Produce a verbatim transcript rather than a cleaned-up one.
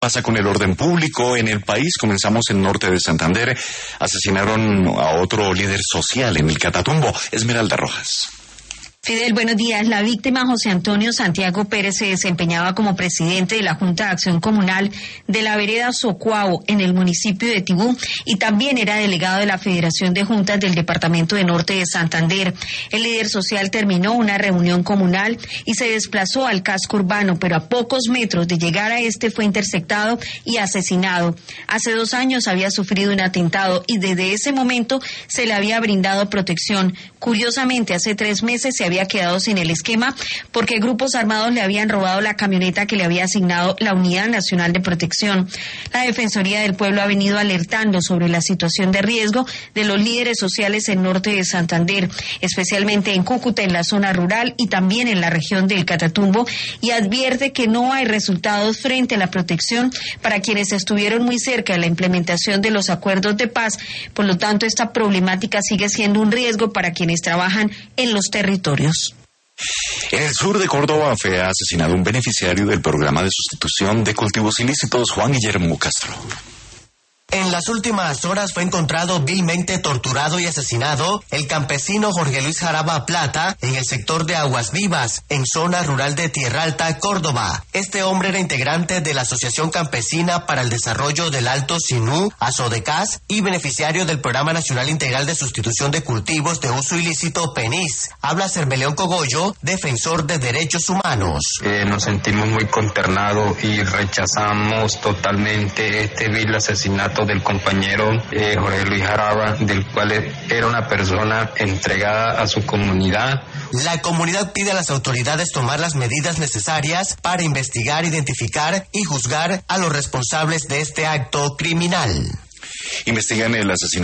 pasa con el orden público en el país? Comenzamos en norte de Santander. Asesinaron a otro líder social en el Catatumbo. Esmeralda Rojas. Fidel, buenos días. La víctima, José Antonio Santiago Pérez, se desempeñaba como presidente de la Junta de Acción Comunal de la vereda Socuao, en el municipio de Tibú, y también era delegado de la Federación de Juntas del Departamento de Norte de Santander. El líder social terminó una reunión comunal y se desplazó al casco urbano, pero a pocos metros de llegar a este fue interceptado y asesinado. Hace dos años había sufrido un atentado y desde ese momento se le había brindado protección. Curiosamente, hace tres meses se había había quedado sin el esquema porque grupos armados le habían robado la camioneta que le había asignado la Unidad Nacional de Protección. La Defensoría del Pueblo ha venido alertando sobre la situación de riesgo de los líderes sociales en norte de Santander, especialmente en Cúcuta, en la zona rural y también en la región del Catatumbo, y advierte que no hay resultados frente a la protección para quienes estuvieron muy cerca de la implementación de los acuerdos de paz. Por lo tanto, esta problemática sigue siendo un riesgo para quienes trabajan en los territorios. En el sur de Córdoba fue asesinado un beneficiario del programa de sustitución de cultivos ilícitos, Juan Guillermo Castro. En las últimas horas fue encontrado vilmente torturado y asesinado el campesino Jorge Luis Jaraba Plata en el sector de Aguas Vivas, en zona rural de Tierra Alta, Córdoba. Este hombre era integrante de la Asociación Campesina para el Desarrollo del Alto Sinú, Asodecas, y beneficiario del Programa Nacional Integral de Sustitución de Cultivos de Uso Ilícito, PENIS. Habla Cermeleón Cogollo, defensor de derechos humanos. Eh, nos sentimos muy consternados y rechazamos totalmente este vil asesinato del compañero eh, Jorge Luis Jaraba, del cual era una persona entregada a su comunidad. La comunidad pide a las autoridades tomar las medidas necesarias para investigar, identificar y juzgar a los responsables de este acto criminal. Investigan el asesinato